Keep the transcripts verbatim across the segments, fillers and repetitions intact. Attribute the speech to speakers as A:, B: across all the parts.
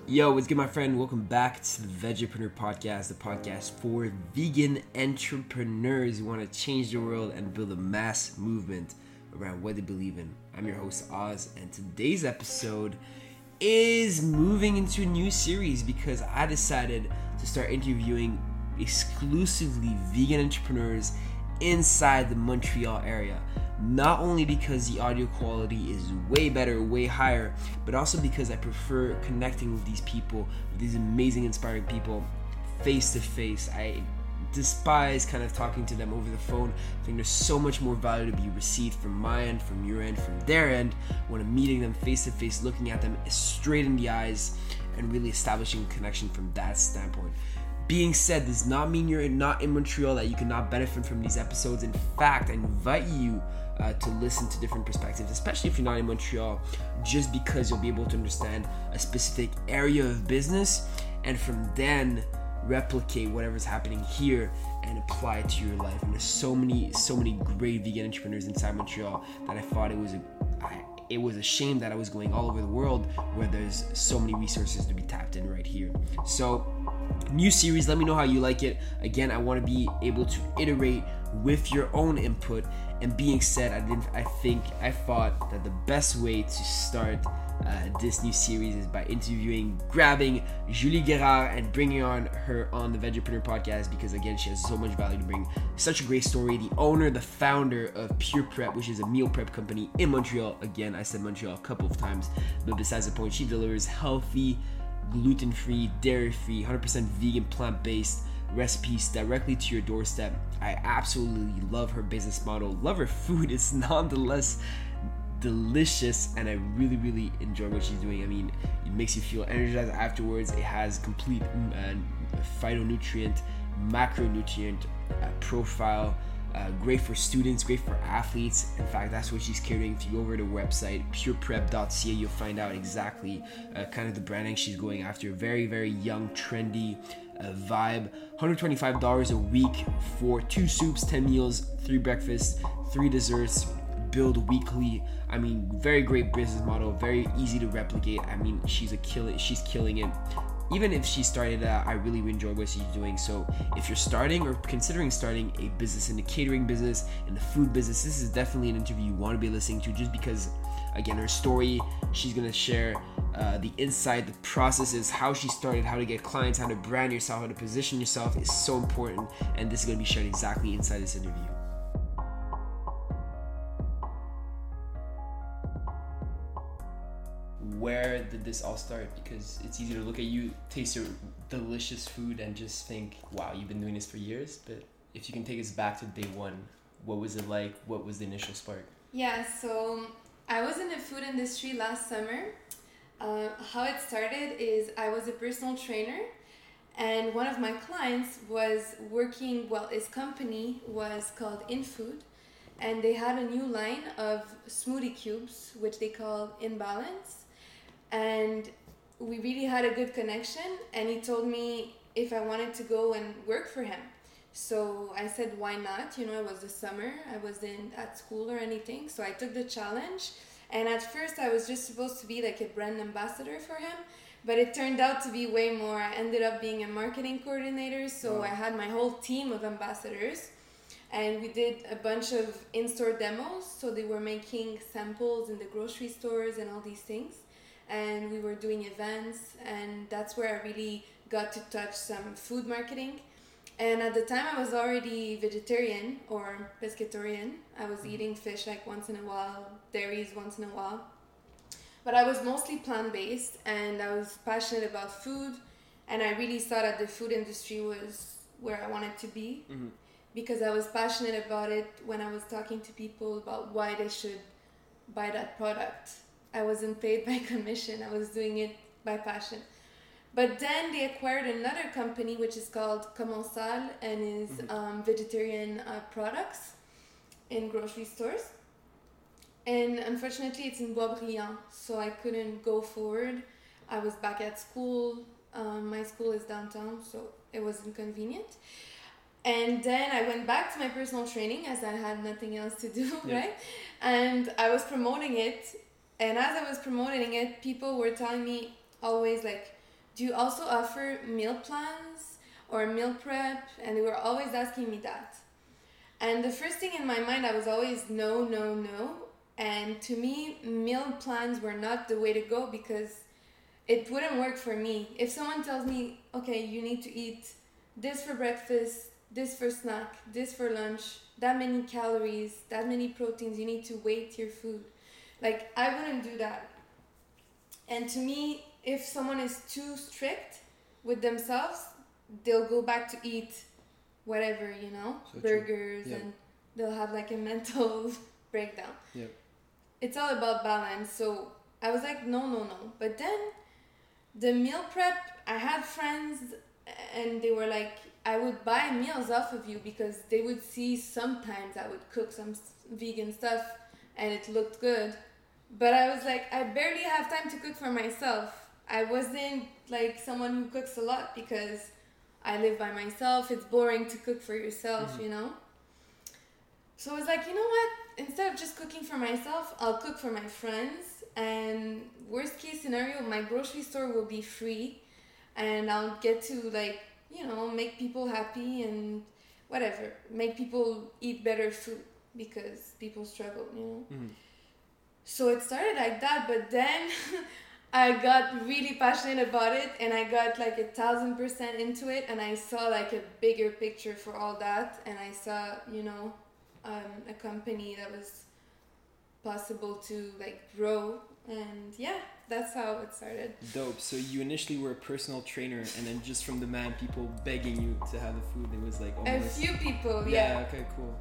A: Yo, what's good, my friend? Welcome back to the Vegapreneur Podcast, the podcast for vegan entrepreneurs who want to change the world and build a mass movement around what they believe in. I'm your host, Oz, and today's episode is moving into a new series because I decided to start interviewing exclusively vegan entrepreneurs inside the Montreal area. Not only because the audio quality is way better, way higher, but also because I prefer connecting with these people, with these amazing, inspiring people, face to face. I despise kind of talking to them over the phone. I think there's so much more value to be received from my end, from your end, from their end, when I'm meeting them face to face, looking at them straight in the eyes, and really establishing a connection from that standpoint. Being said, does not mean you're not in Montreal, that you cannot benefit from these episodes. In fact, I invite you uh, to listen to different perspectives, especially if you're not in Montreal, just because you'll be able to understand a specific area of business and from then replicate whatever's happening here and apply it to your life. And there's so many, so many great vegan entrepreneurs inside Montreal that I thought it was a, I, it was a shame that I was going all over the world where there's so many resources to be tapped in right here. So, new series, let me know how you like it. Again, I want to be able to iterate with your own input. And being said, I didn't. I think I thought that the best way to start uh, this new series is by interviewing, grabbing Julie Guérard and bringing on her on the Vegapreneur Podcast, because again, she has so much value to bring. Such a great story. The owner, the founder of Pure Prep, which is a meal prep company in Montreal. Again, I said Montreal a couple of times, but besides the point, she delivers healthy, gluten-free, dairy-free, one hundred percent vegan, plant-based recipes directly to your doorstep. I absolutely love her business model. Love her food. It's nonetheless delicious, and I really, really enjoy what she's doing. I mean, it makes you feel energized afterwards. It has complete uh, phytonutrient, macronutrient uh, profile. Uh, great for students, great for athletes. In fact, that's what she's carrying. If you go over to the website, pure prep dot c a, you'll find out exactly uh, kind of the branding she's going after. Very, very young, trendy uh, vibe. one hundred twenty-five dollars a week for two soups, ten meals, three breakfasts, three desserts, build weekly. I mean, very great business model, very easy to replicate. I mean, she's a kill. She's killing it. Even if she started out, I really enjoy what she's doing. So if you're starting or considering starting a business in the catering business, in the food business, this is definitely an interview you want to be listening to, just because, again, her story, she's going to share uh, the insight, the processes, how she started, how to get clients, how to brand yourself, how to position yourself is so important. And this is going to be shared exactly inside this interview. Where did this all start? Because it's easy to look at you, taste your delicious food, and just think, wow, you've been doing this for years. But if you can take us back to day one, what was it like? What was the initial spark?
B: Yeah, so I was in the food industry last summer. Uh, how it started is I was a personal trainer, and one of my clients was working, well, his company was called InFood, and they had a new line of smoothie cubes, which they called InBalance. And we really had a good connection, and he told me if I wanted to go and work for him. So I said, why not? You know, it was the summer, I wasn't at school or anything, so I took the challenge. And at first I was just supposed to be like a brand ambassador for him, but it turned out to be way more. I ended up being a marketing coordinator, so wow. I had my whole team of ambassadors, and we did a bunch of in-store demos. So they were making samples in the grocery stores and all these things. And we were doing events, and that's where I really got to touch some food marketing. And at the time I was already vegetarian or pescatarian. I was eating fish like once in a while, dairies once in a while. But I was mostly plant-based, and I was passionate about food, and I really saw that the food industry was where I wanted to be, mm-hmm. because I was passionate about it when I was talking to people about why they should buy that product. I wasn't paid by commission. I was doing it by passion. But then they acquired another company, which is called Commensal, and is mm-hmm. um, vegetarian uh, products in grocery stores. And unfortunately, it's in Boisbriand, so I couldn't go forward. I was back at school. Um, my school is downtown, so it was inconvenient. And then I went back to my personal training, as I had nothing else to do, yeah. right? And I was promoting it. And as I was promoting it, people were telling me always like, do you also offer meal plans or meal prep? And they were always asking me that. And the first thing in my mind, I was always no, no, no. And to me, meal plans were not the way to go because it wouldn't work for me. If someone tells me, okay, you need to eat this for breakfast, this for snack, this for lunch, that many calories, that many proteins, you need to weight your food. Like, I wouldn't do that. And to me, if someone is too strict with themselves, they'll go back to eat whatever, you know, so burgers, yep. And they'll have like a mental breakdown.
A: Yep.
B: It's all about balance. So I was like, no, no, no. But then the meal prep, I had friends and they were like, I would buy meals off of you because they would see sometimes I would cook some vegan stuff and it looked good. But I was like, I barely have time to cook for myself. I wasn't like someone who cooks a lot because I live by myself. It's boring to cook for yourself, mm-hmm. you know? So I was like, you know what? Instead of just cooking for myself, I'll cook for my friends. And worst case scenario, my grocery store will be free. And I'll get to like, you know, make people happy and whatever. Make people eat better food because people struggle, you know? Mm-hmm. So it started like that, but then I got really passionate about it and I got like a thousand percent into it and I saw like a bigger picture for all that and I saw, you know, um, a company that was possible to like grow and yeah, that's how it started.
A: Dope. So you initially were a personal trainer and then just from demand, people begging you to have the food, it was like almost...
B: A few people, yeah.
A: Yeah, okay, cool.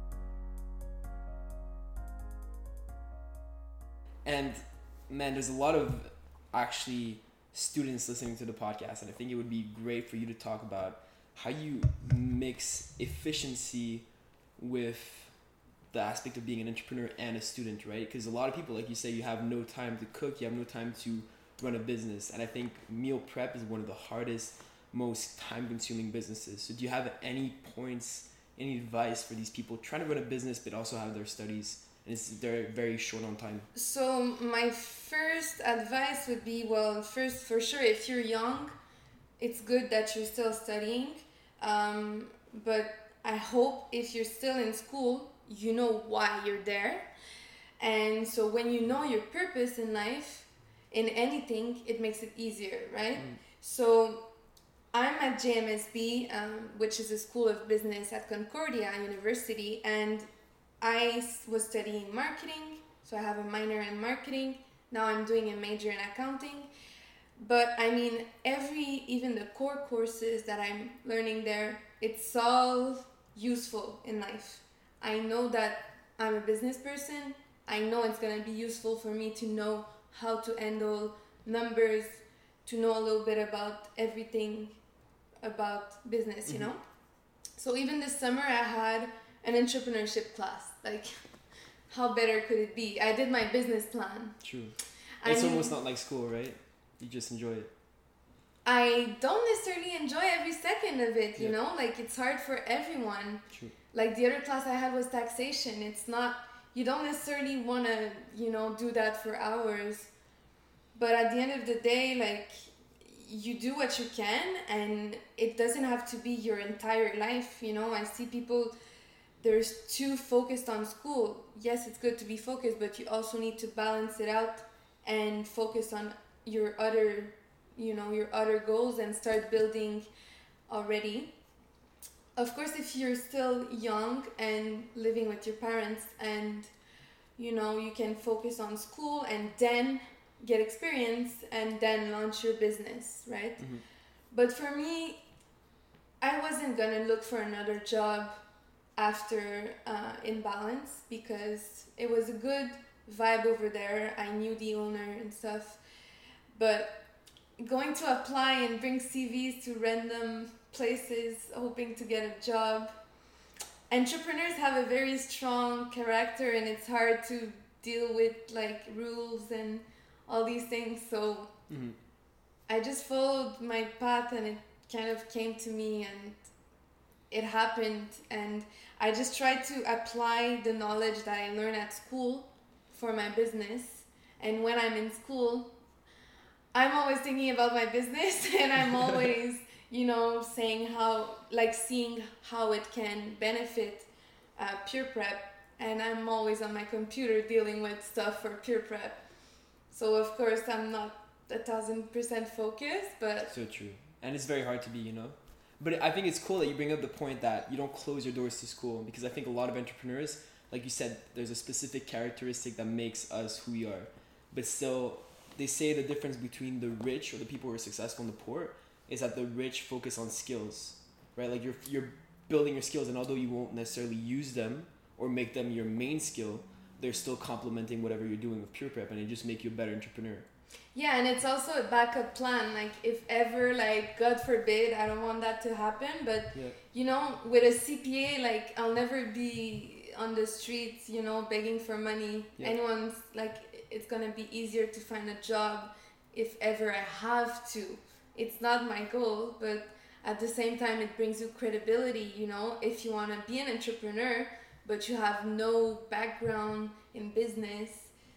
A: And man, there's a lot of actually students listening to the podcast, and I think it would be great for you to talk about how you mix efficiency with the aspect of being an entrepreneur and a student, right? Because a lot of people, like you say, you have no time to cook, you have no time to run a business, and I think meal prep is one of the hardest, most time-consuming businesses. So do you have any points, any advice for these people trying to run a business but also have their studies? And it's they're very short on time.
B: So my first advice would be, well, first, for sure, if you're young, it's good that you're still studying. Um, but I hope if you're still in school, you know why you're there. And so when you know your purpose in life, in anything, it makes it easier, right? Mm. So I'm at J M S B, um, which is a school of business at Concordia University, and I was studying marketing, so I have a minor in marketing. Now I'm doing a major in accounting. But I mean, every, even the core courses that I'm learning there, it's all useful in life. I know that I'm a business person. I know it's going to be useful for me to know how to handle numbers, to know a little bit about everything about business, you mm-hmm. know? So even this summer I had an entrepreneurship class. Like, how better could it be? I did my business plan.
A: True. It's I mean, almost not like school, right? You just enjoy it.
B: I don't necessarily enjoy every second of it, you yeah. know? Like, it's hard for everyone.
A: True.
B: Like, the other class I had was taxation. It's not... You don't necessarily want to, you know, do that for hours. But at the end of the day, like, you do what you can, and it doesn't have to be your entire life, you know? I see people... They're too focused on school. Yes, it's good to be focused, but you also need to balance it out and focus on your other, you know, your other goals and start building already. Of course, if you're still young and living with your parents and, you know, you can focus on school and then get experience and then launch your business, right? Mm-hmm. But for me, I wasn't gonna look for another job after uh, Imbalance because it was a good vibe over there. I knew the owner and stuff, but going to apply and bring C Vs to random places hoping to get a job, entrepreneurs have a very strong character and it's hard to deal with like rules and all these things, so mm-hmm. I just followed my path and it kind of came to me and it happened, and I just tried to apply the knowledge that I learned at school for my business. And when I'm in school, I'm always thinking about my business, and I'm always, you know, saying how, like seeing how it can benefit uh, Pure Prep. And I'm always on my computer dealing with stuff for Pure Prep. So of course I'm not a thousand percent focused, but...
A: So true. And it's very hard to be, you know? But I think it's cool that you bring up the point that you don't close your doors to school, because I think a lot of entrepreneurs, like you said, there's a specific characteristic that makes us who we are. But still, they say the difference between the rich or the people who are successful and the poor is that the rich focus on skills, right? Like you're you're building your skills, and although you won't necessarily use them or make them your main skill, they're still complementing whatever you're doing with Pure Prep, and it just make you a better entrepreneur.
B: Yeah, and it's also a backup plan. Like if ever, like God forbid, I don't want that to happen, but
A: yeah.
B: you know, with a C P A, like I'll never be on the streets, you know, begging for money.
A: Yeah.
B: Anyone's like, it's gonna be easier to find a job if ever I have to. It's not my goal, but at the same time, it brings you credibility, you know, if you want to be an entrepreneur, but you have no background in business.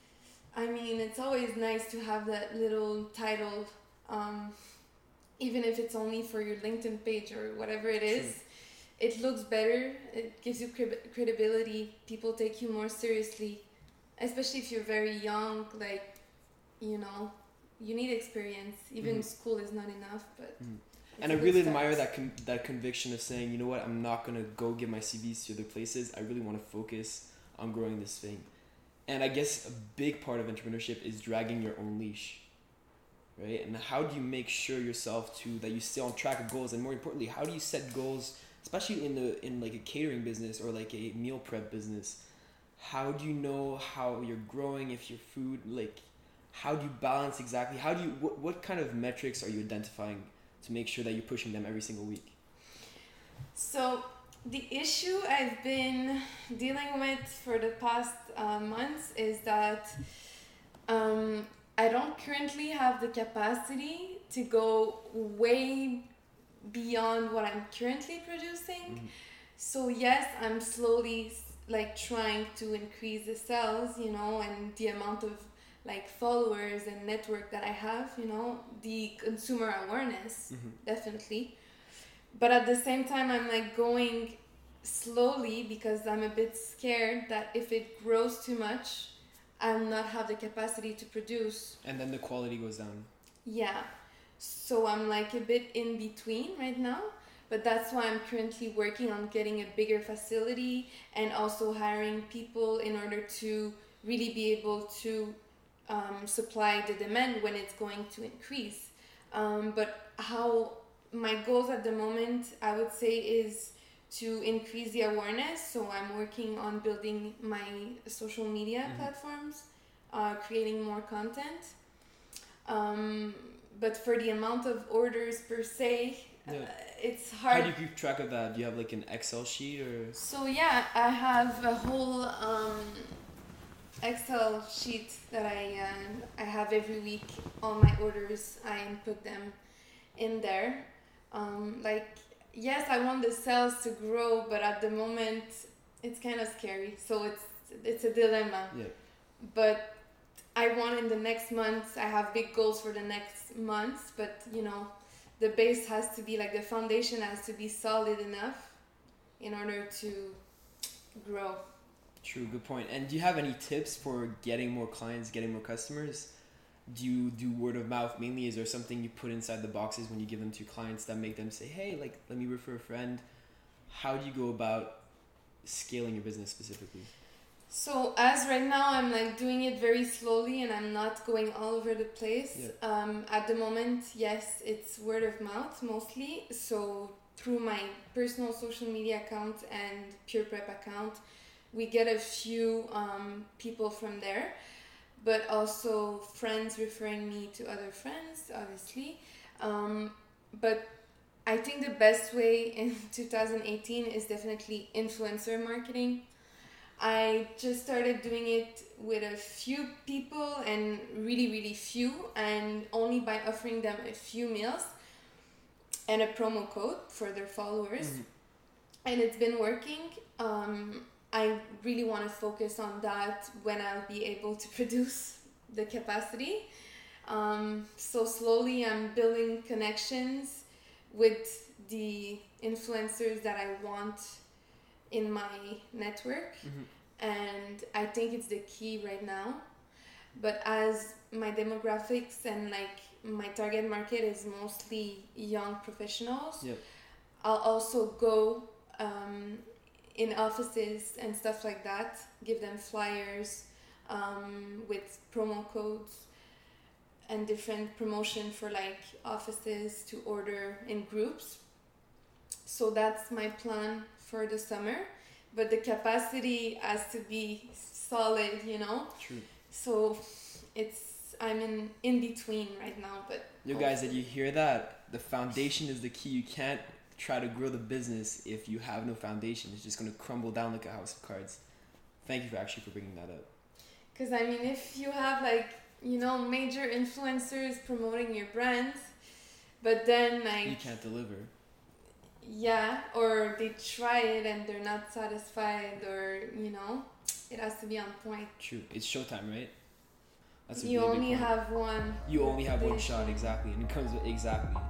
B: I mean, it's always nice to have that little title, um, even if it's only for your LinkedIn page or whatever it is.
A: True.
B: It looks better. It gives you cre- credibility. People take you more seriously, especially if you're very young. Like, you know, you need experience. Even
A: mm-hmm.
B: school is not enough, but.
A: Mm-hmm. And I really admire that con- that conviction of saying, you know what, I'm not gonna go give my C Vs to other places. I really want to focus on growing this thing. And I guess a big part of entrepreneurship is dragging your own leash, right? And how do you make sure yourself to that you stay on track of goals, and more importantly, how do you set goals, especially in the in like a catering business or like a meal prep business? How do you know how you're growing if your food, like, how do you balance exactly? How do you what what kind of metrics are you identifying to make sure that you're pushing them every single week?
B: So the issue I've been dealing with for the past uh, months is that um, I don't currently have the capacity to go way beyond what I'm currently producing.
A: Mm-hmm.
B: So yes, I'm slowly like trying to increase the sales, you know, and the amount of like followers and network that I have, you know, the consumer awareness,
A: mm-hmm.
B: definitely. But at the same time, I'm like going slowly because I'm a bit scared that if it grows too much, I'll not have the capacity to produce.
A: And then the quality goes down.
B: Yeah. So I'm like a bit in between right now. But that's why I'm currently working on getting a bigger facility and also hiring people in order to really be able to um, supply the demand when it's going to increase. Um, but how my goals at the moment, I would say, is to increase the awareness. So I'm working on building my social media mm-hmm. platforms, uh, creating more content. Um, but for the amount of orders per se, yeah. uh, it's hard.
A: How do you keep track of that? Do you have like an Excel sheet or?
B: So yeah, I have a whole um, Excel sheet that I uh, I have every week. All my orders, I input them in there. Um, like, yes, I want the sales to grow, but at the moment, it's kind of scary. So it's it's a dilemma.
A: Yeah.
B: But I want in the next months, I have big goals for the next months, but you know, the base has to be like, the foundation has to be solid enough in order to grow.
A: True, good point. And do you have any tips for getting more clients, getting more customers? Do you do word of mouth mainly? Is there something you put inside the boxes when you give them to clients that make them say, hey, like, let me refer a friend? How do you go about scaling your business specifically?
B: So as right now, I'm like doing it very slowly and I'm not going all over the place.
A: Yeah.
B: Um, at the moment, yes, it's word of mouth mostly. So through my personal social media account and Pure Prep account, we get a few um, people from there, but also friends referring me to other friends, obviously. Um, but I think the best way in two thousand eighteen is definitely influencer marketing. I just started doing it with a few people and really, really few, and only by offering them a few meals and a promo code for their followers. Mm-hmm. And it's been working. Um, I really want to focus on that when I'll be able to produce the capacity. Um, so slowly I'm building connections with the influencers that I want in my network. Mm-hmm. And I think it's the key right now. But as my demographics and like my target market is mostly young professionals,
A: yep.
B: I'll also go um, in offices and stuff like that, give them flyers um, with promo codes and different promotion for like offices to order in groups. So that's my plan for the summer, but the capacity has to be solid, you know.
A: True.
B: So it's I'm in in between right now, but
A: you guys, did you hear that? The foundation is the key. You can't try to grow the business if you have no foundation. It's just going to crumble down like a house of cards. Thank you for actually for bringing that up.
B: Because I mean, if you have like, you know, major influencers promoting your brand, but then like
A: you can't deliver.
B: Yeah, or they try it and they're not satisfied, or you know, it has to be on point.
A: True. It's showtime, right?
B: That's a you really only have one.
A: You only have one shot, exactly, and it comes with exactly.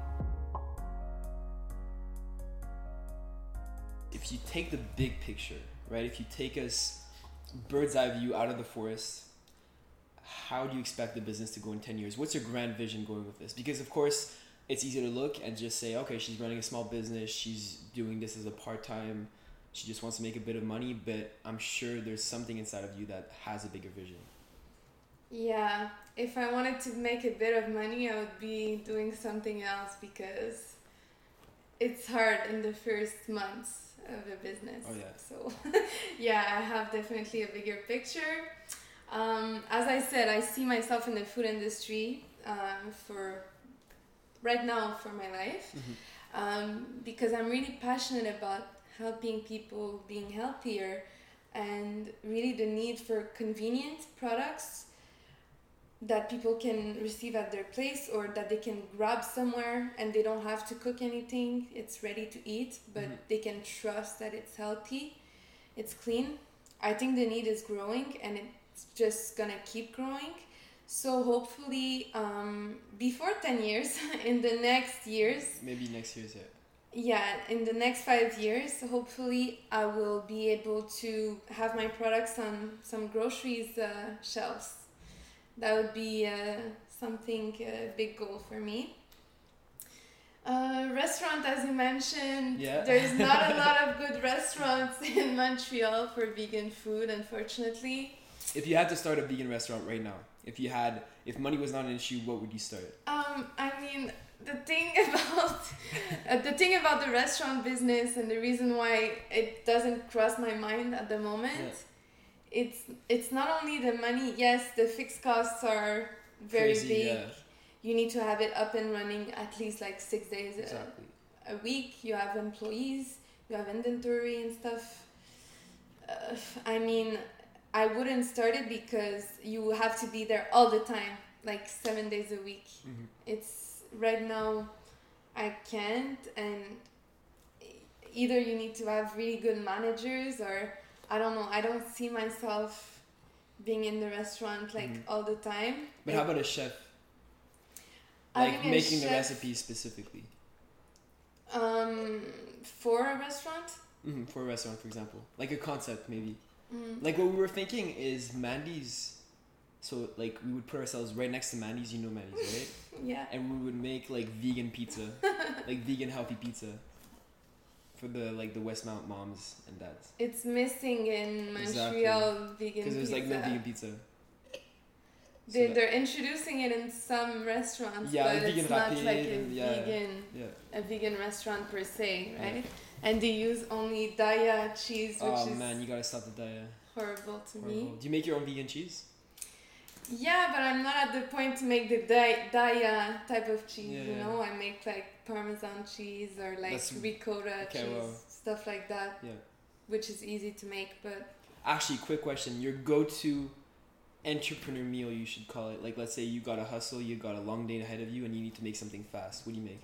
A: If you take the big picture, right? If you take us bird's eye view out of the forest, how do you expect the business to go in ten years? What's your grand vision going with this? Because of course, it's easy to look and just say, okay, she's running a small business, she's doing this as a part-time, she just wants to make a bit of money, but I'm sure there's something inside of you that has a bigger vision.
B: Yeah, if I wanted to make a bit of money, I would be doing something else, because it's hard in the first months of a business.
A: Oh yeah.
B: So yeah, I have definitely a bigger picture. Um, as I said, I see myself in the food industry um, for right now for my life, mm-hmm. um, because I'm really passionate about helping people being healthier, and really the need for convenient products that people can receive at their place, or that they can grab somewhere and they don't have to cook anything. It's ready to eat, but mm-hmm. they can trust that it's healthy, it's clean. I think the need is growing, and it's just gonna keep growing. So hopefully um, before ten years, in the next years...
A: Maybe next year's yeah.
B: Yeah, in the next five years, hopefully I will be able to have my products on some groceries uh, shelves. That would be uh, something, a big goal for me. Uh, restaurant, as you mentioned,
A: yeah.
B: There's not a lot of good restaurants in Montreal for vegan food, unfortunately.
A: If you had to start a vegan restaurant right now, if you had, if money was not an issue, what would you start?
B: Um, I mean, the thing about uh, the thing about the restaurant business, and the reason why it doesn't cross my mind at the moment, yeah. it's it's not only the money. Yes, the fixed costs are very Crazy, big. Yeah. You need to have it up and running at least like six days exactly. a, a week. You have employees, you have inventory and stuff. Uh, I mean, I wouldn't start it because you have to be there all the time, like seven days a week. Mm-hmm. It's right now I can't, and either you need to have really good managers, or I don't know, I don't see myself being in the restaurant like mm-hmm. all the time.
A: But how about a chef? Like making the recipe specifically.
B: Um, for a restaurant?
A: Mm-hmm, for a restaurant, for example. Like a concept, maybe. Mm. Like what we were thinking is Mandy's, so like we would put ourselves right next to Mandy's, you know Mandy's, right?
B: Yeah. And
A: we would make like vegan pizza, like vegan healthy pizza for the like the Westmount moms and dads.
B: It's missing in Montreal, exactly. Vegan pizza.
A: Because there's like no vegan pizza.
B: They, so they're introducing it in some restaurants,
A: yeah,
B: but it's not like a
A: and, yeah,
B: vegan
A: yeah.
B: a vegan restaurant per se, right? Yeah. And they use only Daya cheese, which
A: oh,
B: is
A: man, you gotta stop the Daya.
B: Horrible to horrible. me.
A: Do you make your own vegan cheese?
B: Yeah, but I'm not at the point to make the Daya, Daya type of cheese, yeah, you yeah. know? I make like Parmesan cheese or like That's, ricotta okay, cheese, well, stuff like that,
A: yeah.
B: which is easy to make, but...
A: Actually, quick question. Your go-to entrepreneur meal, you should call it. Like, let's say you got a hustle, you got a long day ahead of you, and you need to make something fast. What do you make?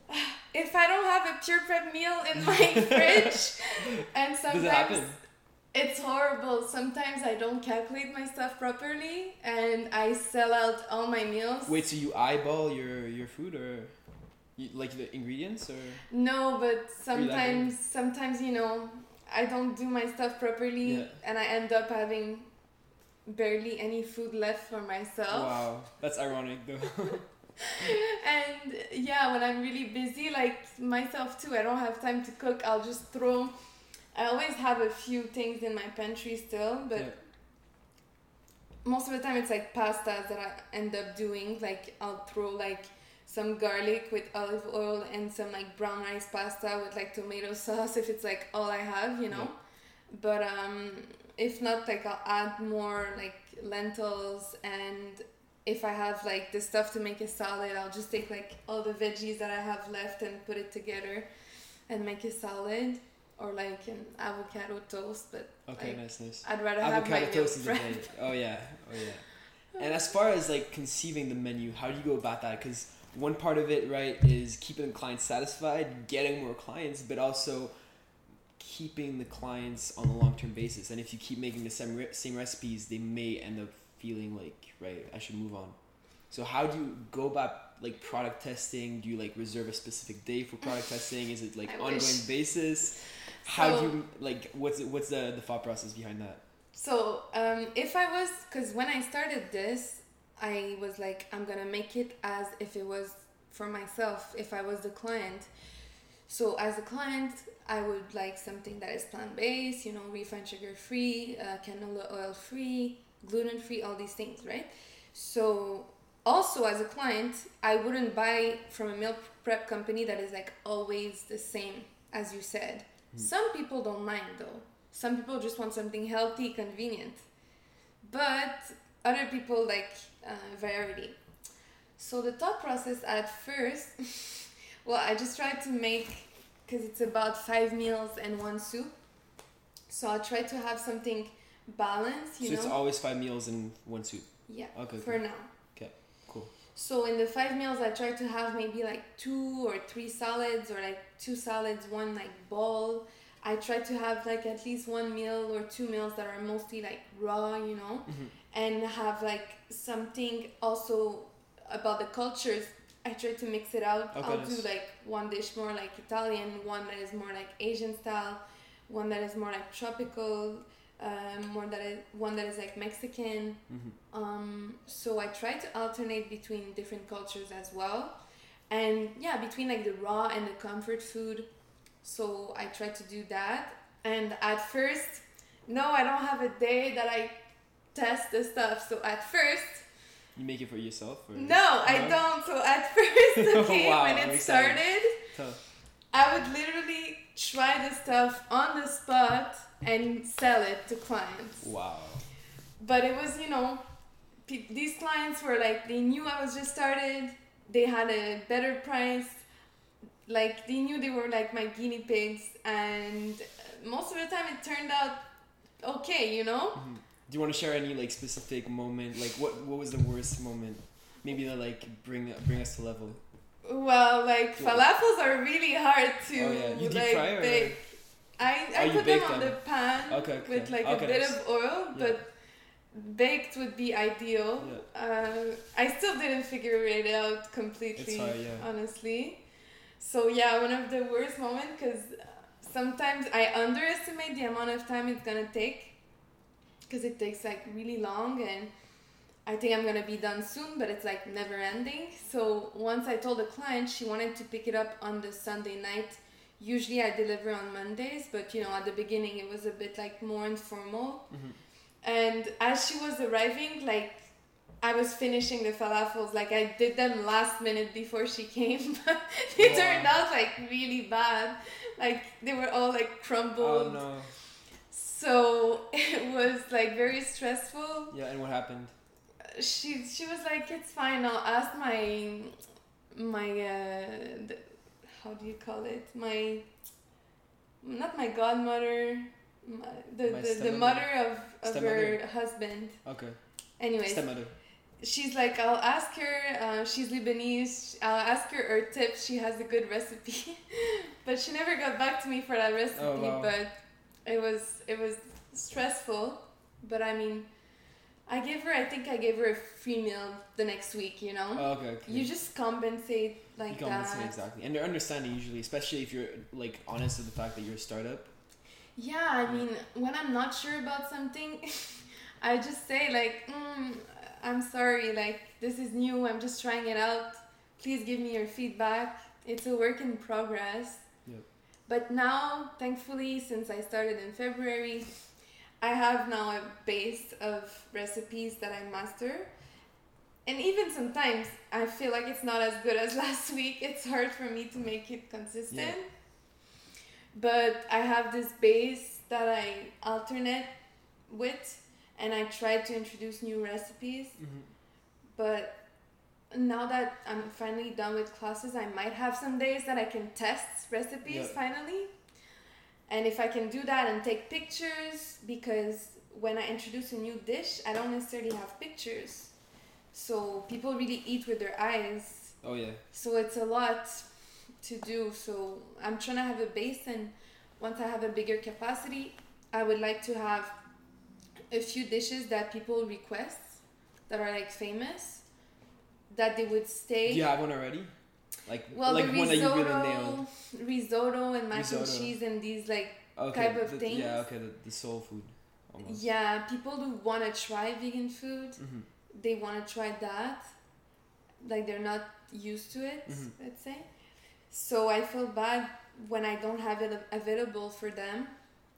B: If I don't have a pure prep meal in my fridge, and sometimes
A: Does it happen?
B: It's horrible. Sometimes I don't calculate my stuff properly and I sell out all my meals.
A: Wait, so you eyeball your, your food or you, like the ingredients or?
B: No, but sometimes sometimes you know I don't do my stuff properly, yeah. and I end up having barely any food left for myself.
A: Wow, that's ironic though.
B: And yeah, when I'm really busy, like myself too, I don't have time to cook. I'll just throw. I always have a few things in my pantry still, but yeah. most of the time it's like pastas that I end up doing. Like I'll throw like some garlic with olive oil and some like brown rice pasta with like tomato sauce if it's like all I have, you know. Yeah. But um, if not, like I'll add more like lentils, and if I have like the stuff to make a salad, I'll just take like all the veggies that I have left and put it together and make a salad. Or like an avocado toast, but
A: okay,
B: like,
A: nice, nice.
B: I'd rather
A: avocado
B: have my
A: toast is
B: meal
A: a thing. Oh yeah, oh yeah. And as far as like conceiving the menu, how do you go about that? Because one part of it, right, is keeping the clients satisfied, getting more clients, but also keeping the clients on a long term basis. And if you keep making the same re- same recipes, they may end up feeling like, right, I should move on. So how do you go about like product testing? Do you like reserve a specific day for product testing? Is it like
B: I
A: ongoing
B: wish.
A: basis? How
B: so,
A: do you like what's what's the, the thought process behind that?
B: So um, if I was, because when I started this, I was like, I'm gonna make it as if it was for myself, if I was the client. So as a client, I would like something that is plant-based, you know, refined sugar free, uh, canola oil free, gluten free, all these things, right? So also as a client, I wouldn't buy from a meal prep company that is like always the same, as you said. Mm. Some people don't mind though. Some people just want something healthy, convenient. But other people like uh, variety. So the thought process at first, well, I just tried to make, because it's about five meals and one soup. So I try to have something balanced, you
A: so
B: know.
A: So it's always five meals and one soup?
B: Yeah,
A: okay,
B: for
A: cool.
B: now.
A: Okay, cool.
B: So in the five meals, I try to have maybe like two or three salads, or like two salads, one like bowl. I try to have like at least one meal or two meals that are mostly like raw, you know, mm-hmm. and have like something also about the cultures. I try to mix it out. Okay, I'll nice. do like one dish more like Italian, one that is more like Asian style, one that is more like tropical, um, more that is one that is like Mexican. Mm-hmm. Um, so I try to alternate between different cultures as well, and yeah, between like the raw and the comfort food. So I try to do that. And at first, no, I don't have a day that I test the stuff. So at first,
A: you make it for yourself? Or?
B: No, no, I don't. So at first, okay, wow, when it started, Tough. I would literally try the stuff on the spot and sell it to clients.
A: Wow.
B: But it was, you know, pe- these clients were like, they knew I was just started. They had a better price. Like, they knew they were like my guinea pigs. And most of the time it turned out okay, you know?
A: Mm-hmm. Do you want to share any like specific moment? Like what what was the worst moment? Maybe to like bring bring us to level.
B: Well, like falafels are really hard to
A: oh, yeah. you deep
B: like
A: fry or?
B: bake. I, I
A: oh,
B: put them on
A: them?
B: the pan
A: okay, okay.
B: with like
A: okay,
B: a bit
A: nice.
B: of oil,
A: yeah.
B: but baked would be ideal. Yeah. Uh, I still didn't figure it out completely,
A: hard, yeah.
B: honestly. So yeah, one of the worst moments, because sometimes I underestimate the amount of time it's gonna take. Because it takes like really long, and I think I'm gonna be done soon, but it's like never ending. So once I told the client, she wanted to pick it up on the Sunday night. Usually I deliver on Mondays, but you know, at the beginning it was a bit like more informal. Mm-hmm. And as she was arriving, like I was finishing the falafels, like I did them last minute before she came, but they wow. turned out like really bad. Like they were all like crumbled.
A: Oh no.
B: So it was like very stressful.
A: Yeah, and what happened?
B: She she was like, it's fine. I'll ask my my uh, the, how do you call it? My not my godmother, my, the
A: my
B: the, the mother of, of her husband.
A: Okay.
B: Anyways,
A: stepmother. She's
B: like, I'll ask her. Uh, she's Lebanese. I'll ask her her tips. She has a good recipe, but she never got back to me for that recipe.
A: Oh, wow.
B: But it was it was stressful, but I mean, I gave her, I think I gave her a free meal the next week, you know?
C: Oh, okay, okay.
B: You just compensate like
C: you compensate,
B: that.
C: exactly. And they're understanding usually, especially if you're like honest with the fact that you're a startup.
B: Yeah, I mean, when I'm not sure about something, I just say like, mm, I'm sorry, like this is new, I'm just trying it out. Please give me your feedback. It's a work in progress.
C: Yep.
B: But now, thankfully, since I started in February, I have now a base of recipes that I master. And even sometimes I feel like it's not as good as last week. It's hard for me to make it consistent.
C: Yeah.
B: But I have this base that I alternate with, and I try to introduce new recipes.
C: Mm-hmm.
B: But now that I'm finally done with classes, I might have some days that I can test recipes
C: Yeah.
B: finally. And if I can do that and take pictures, because when I introduce a new dish, I don't necessarily have pictures. So people really eat with their eyes.
C: Oh yeah.
B: So it's a lot to do. So I'm trying to have a base, and once I have a bigger capacity, I would like to have a few dishes that people request that are like famous, that they would stay.
C: Do you have one already? Like
B: Well,
C: like
B: the
C: one that you really
B: risotto,
C: nailed.
B: risotto and mac and
C: Risotto.
B: cheese and these like
C: Okay.
B: type of
C: the,
B: things.
C: Yeah. Okay. The, the soul food. Almost.
B: Yeah, people who want to try vegan food,
C: Mm-hmm.
B: they want to try that. Like they're not used to it,
C: Mhm.
B: let's say. So I feel bad when I don't have it available for them.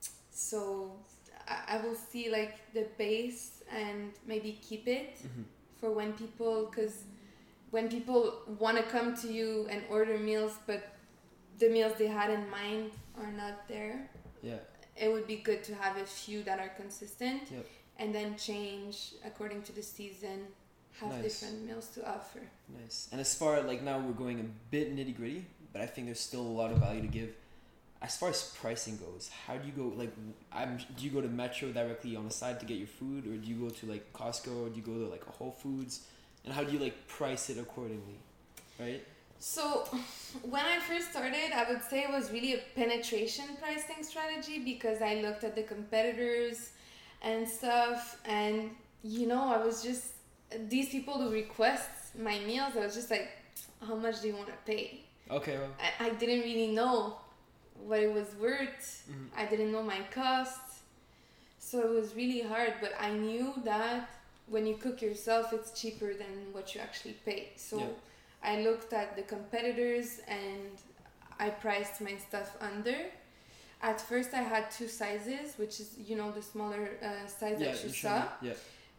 B: So I, I will see like the base and maybe keep it
C: Mm-hmm.
B: for when people, because when people want to come to you and order meals, but the meals they had in mind are not there,
C: Yeah.
B: it would be good to have a few that are consistent.
C: Yep.
B: And then change according to the season, have
C: Nice.
B: different meals to offer.
C: Nice. And as far like now we're going a bit nitty gritty, but I think there's still a lot of value to give. As far as pricing goes, how do you go? Like, I'm. Do you go to Metro directly on the side to get your food, or do you go to like Costco, or do you go to like a Whole Foods? And how do you like price it accordingly, right?
B: So, when I first started, I would say it was really a penetration pricing strategy, because I looked at the competitors and stuff, and you know, I was just, these people who request my meals, I was just like, how much do you want to pay?
C: Okay. Well.
B: I, I didn't really know what it was worth.
C: Mhm.
B: I didn't know my costs. So it was really hard, but I knew that when you cook yourself, it's cheaper than what you actually pay. So
C: Yeah.
B: I looked at the competitors and I priced my stuff under. At first I had two sizes, which is, you know, the smaller uh, size
C: Yeah.
B: that you
C: you show
B: saw.
C: me. Yeah.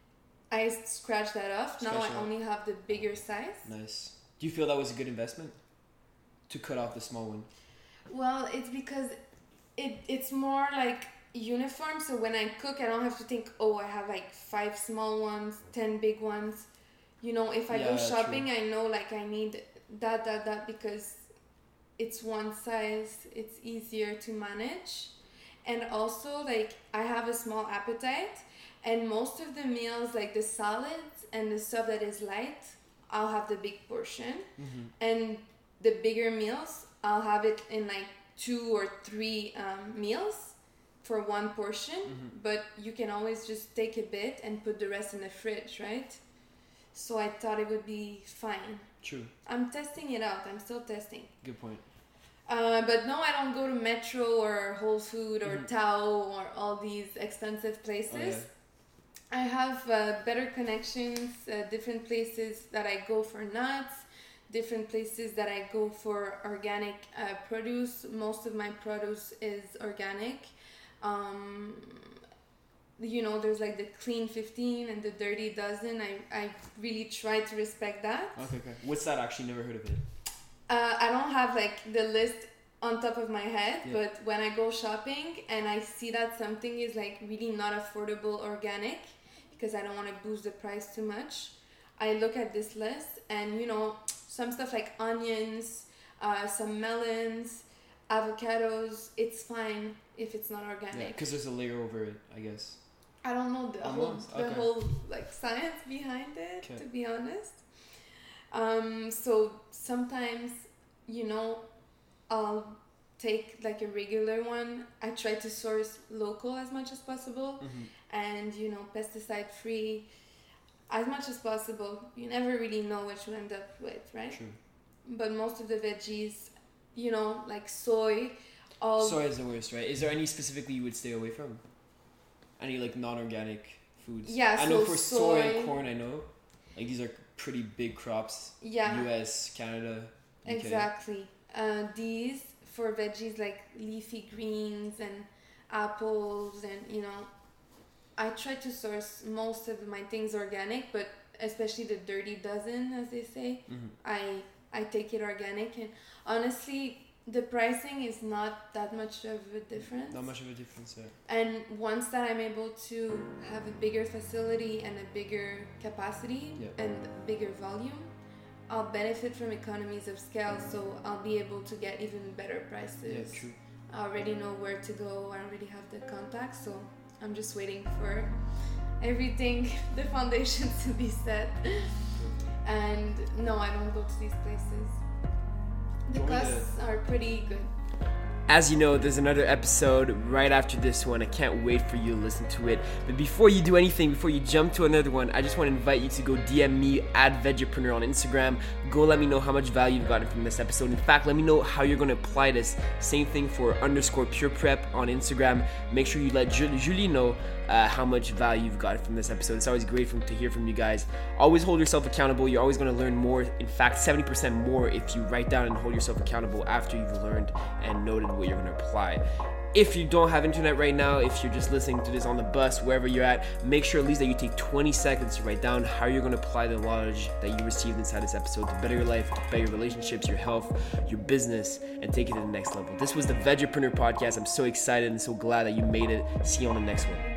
B: I scratched that off. Now
C: Scratch
B: I
C: it off.
B: only have the bigger size.
C: Nice. Do you feel that was a good investment? To cut off the small one.
B: Well, it's because it it's more like uniform. So when I cook, I don't have to think, oh, I have like five small ones, ten big ones. You know, if I
C: Yeah,
B: go
C: true.
B: shopping, I know like I need that, that, that, because it's one size. It's easier to manage. And also, like, I have a small appetite. And most of the meals, like the salads and the stuff that is light, I'll have the big portion.
C: Mm-hmm.
B: And the bigger meals, I'll have it in like two or three um, meals for one portion.
C: Mm-hmm.
B: But you can always just take a bit and put the rest in the fridge, right? So I thought it would be fine.
C: True.
B: I'm testing it out. I'm still testing.
C: Good point.
B: Uh, but no, I don't go to Metro or Whole Food or
C: Mhm.
B: Tao or all these expensive places.
C: Oh, yeah.
B: I have uh, better connections, uh, different places that I go for nuts, different places that I go for organic uh, produce. Most of my produce is organic. Um, you know, there's like the clean fifteen and the dirty dozen. I, I really try to respect that.
C: Okay. Okay. What's that? Actually, never heard of it.
B: Uh, I don't have like the list on top of my head,
C: Yeah.
B: but when I go shopping and I see that something is like really not affordable organic, because I don't want to boost the price too much, I look at this list, and you know, some stuff like onions, uh, some melons, avocados, it's fine if it's not
C: Yeah.
B: organic.
C: Because there's a layer over it, I guess.
B: I don't know the whole
C: Almost,
B: the
C: okay.
B: whole like science behind it,
C: Okay.
B: to be honest. Um, so sometimes, you know, I'll take like a regular one. I try to source local as much as possible,
C: Mm-hmm.
B: and you know, pesticide free as much as possible. You never really know what you end up with, right?
C: True.
B: But most of the veggies, you know, like soy, all
C: Soy is the worst, right? Is there any specifically you would stay away from? Any like non-organic foods?
B: Yeah,
C: I know
B: so
C: for soy and
B: soy-
C: corn, I know like these are pretty big crops.
B: yeah.
C: U S, Canada, U K.
B: Exactly. Uh, these for veggies like leafy greens and apples, and you know, I try to source most of my things organic, but especially the dirty dozen, as they say,
C: Mm-hmm.
B: I I take it organic, and honestly, the pricing is not that much of a difference.
C: Not much of a difference there.
B: And once that I'm able to have a bigger facility and a bigger capacity
C: Yeah.
B: and bigger volume, I'll benefit from economies of scale, so I'll be able to get even better prices.
C: Yeah, true.
B: I already know where to go, I already have the contacts, so I'm just waiting for everything, the foundations to be set. And no, I don't go to these places. The
C: Join the-
B: costs are pretty good.
A: As you know, there's another episode right after this one. I can't wait for you to listen to it. But before you do anything, before you jump to another one, I just want to invite you to go D M me at Vegipreneur on Instagram. Go let me know how much value you've gotten from this episode. In fact, let me know how you're going to apply this. Same thing for underscore pure prep on Instagram. Make sure you let Ju- Julie know uh, how much value you've gotten from this episode. It's always great from, to hear from you guys. Always hold yourself accountable. You're always going to learn more. In fact, seventy percent more if you write down and hold yourself accountable after you've learned and noted what you're going to apply. If you don't have internet right now, if you're just listening to this on the bus, wherever you're at, make sure at least that you take twenty seconds to write down how you're going to apply the knowledge that you received inside this episode to better your life, to better your relationships, your health, your business, and take it to the next level. This was the Vegipreneur Podcast. I'm so excited and so glad that you made it. See you on the next one.